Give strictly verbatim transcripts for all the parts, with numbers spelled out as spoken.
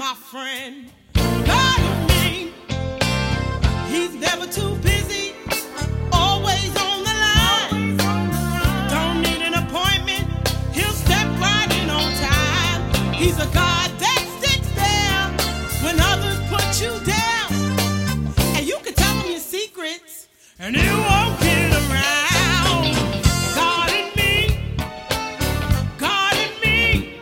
my friend. God in me, he's never too busy, always on the line. Don't need an appointment, he'll step right in on time. He's a God that sticks there when others put you down. And you can tell him your secrets, and he won't get around. God in me, God in me,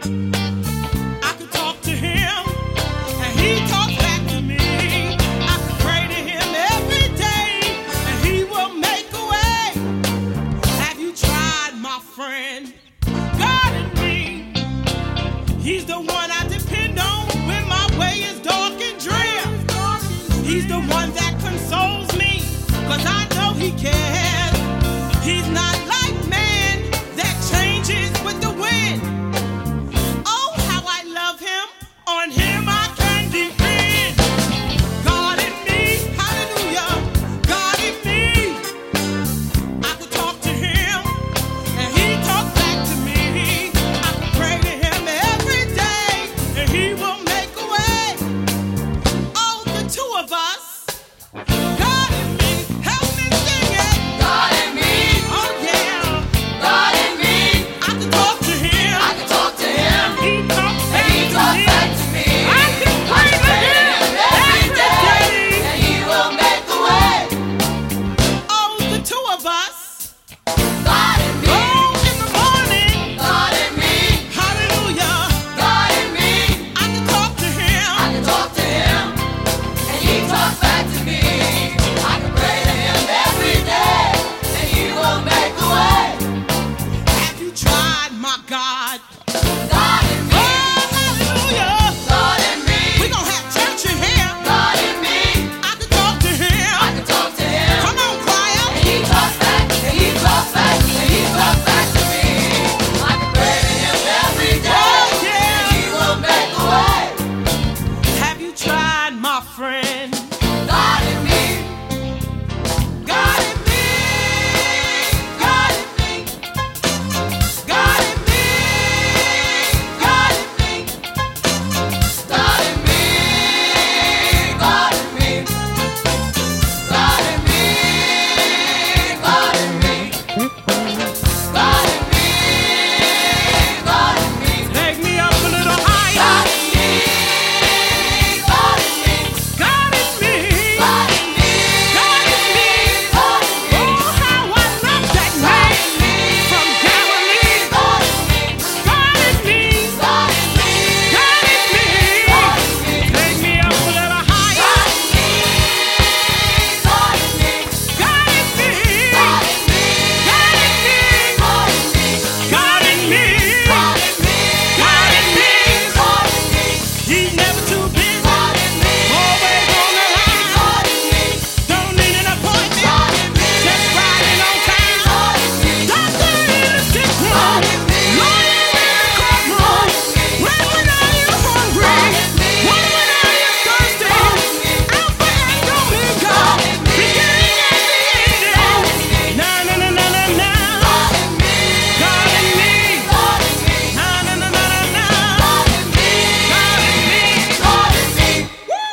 I could talk to him, and he talks back to me. I could pray to him every day, and he will make a way. Have you tried, my friend? God in me, he's the one I depend on when my way is dark and drear. He's the one that consoles me, 'cause I know he cares. He's not like man that changes with the wind. Oh, how I love him, on him I can depend. God in me, hallelujah, God in me, I could talk to him, and he talks back to me. I could pray to him every day, and he will make a way. Oh, the two of us, God in me, help me sing it. God in me, Oh yeah, God in me, I could talk to him, I can talk to him, he talks and back he to talks me. back to me. I can pray to Pray to him him every every day, day. and he will make a way. Oh, the two of us, God in me, oh, in the morning, God in me, hallelujah, God in me, I can talk to him. I can talk to him, and he talks back to me. I can pray to him every day, and he will make a way. Have you tried, my God? God in Oh, me, hallelujah, God in me, we gonna have church in here. God in me, I can talk to him. I can talk to him. Come on, choir. And he talks back, and he talks back, and he talks back to me. I can pray to him every day, Oh, yeah. and he will make a way. Have you tried, my friend? God in me, God in me, God in me, God in me, God in me, God in me, God in me, God in me, God in me, God in me, God in me. take me up a little higher. God in me, God in me, God in me, God in me, God in me. God in me, Oh, how I love that name from Galilee. God in me, God in me, God in me, God in me. God in me, Take me up a little higher. God in me, God in me, God in me, God in me, God in me, God in me, God in me, God in me, God in me. God in me, He's never too busy, God in me, always on the line. God in me, Don't need an appointment, God in me, just riding on time. God in me, Doctor in the sick room, God in me, lawyer in the courtroom. When when are you hungry? When when are you thirsty? Alpha and Omega, beginning and the ending. Na na na na na na. God in me, God in me. God in me, Na na na na na na. God in me, God in me. God in me. Woo!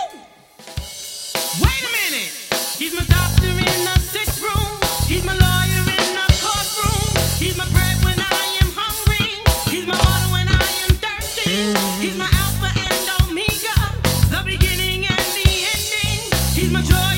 Wait a minute. He's my doctor in the sick room. He's my lawyer in the courtroom. He's my bread when I am hungry. He's my water when I am thirsty. He's my Alpha and Omega, the beginning and the ending. He's my joy